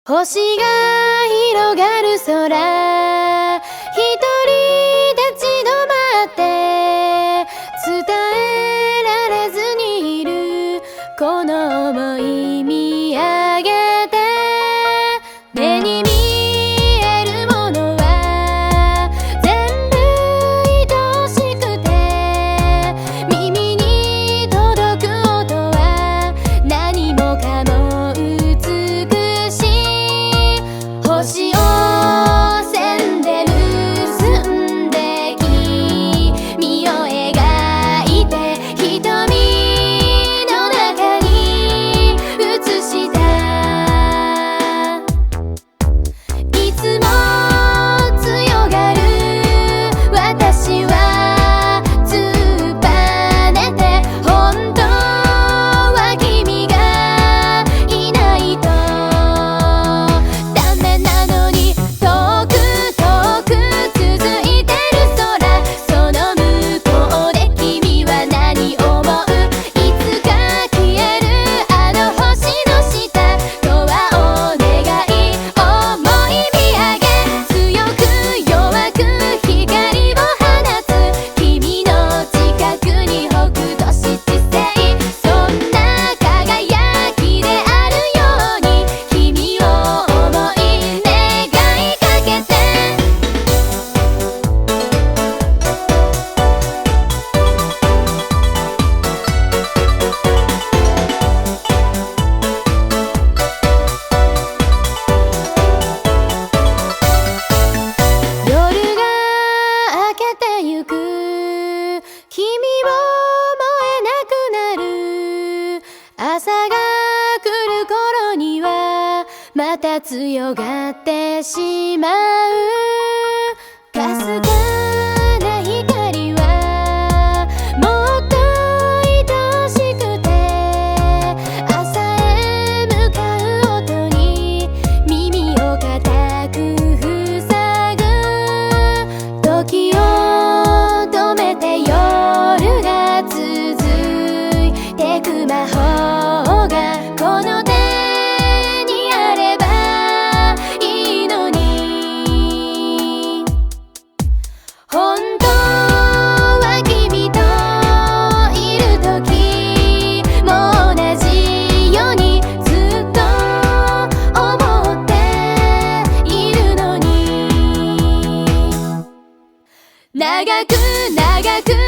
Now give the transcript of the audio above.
星が広がる空、一人立ち止まって伝えられずにいるこの想い見上げて、目に見えるものは全部愛しくて、耳に届く音は何もかも美しい。星を線で結んで君を描いて瞳の中に映した。いつも強がる私は突っぱねて、本当は君がいないとダメなのに、遠く遠く続いてる空、その向こうで君は何思う？いつか消えるあの星の下とはお願い、思い見上げ、強く弱く光を放つ君の近くに北斗七星、そんな輝きであるように君を思い願いかけて。夜が明けてゆく、君を思えなくなる。朝が来る頃にはまた強がってしまう。かすかな光はもっと愛しくて、朝へ向かう音に耳を固く塞ぐ。時を止めて夜が続いてく魔法がこの手にあればいいのに、本当は君といる時も同じようにずっと思っているのに、長く長く